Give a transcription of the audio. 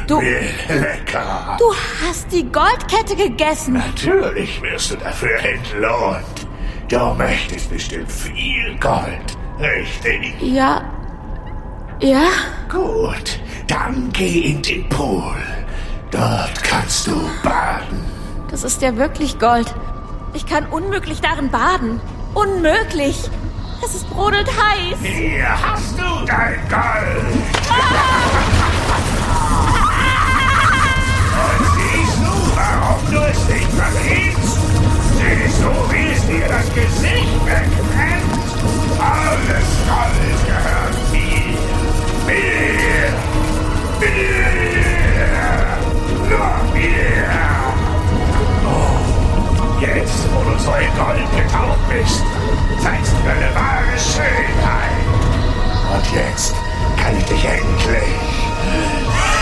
Lecker. Du hast die Goldkette gegessen. Natürlich wirst du dafür entlohnt. Du möchtest bestimmt viel Gold, richtig? Ja. Ja? Gut, dann geh in den Pool. Dort kannst du baden. Das ist ja wirklich Gold. Ich kann unmöglich darin baden. Unmöglich. Es ist brodelnd heiß. Hier hast du dein Gold. Und siehst du, warum du es nicht verdienst? Siehst du, wie es dir das Gesicht wegbrennt? Alles Gold gehört mir. Mir. Nur mir. Oh, jetzt, wo du so in Gold getaucht bist, zeigst du deine wahre Schönheit. Und jetzt kann ich dich endlich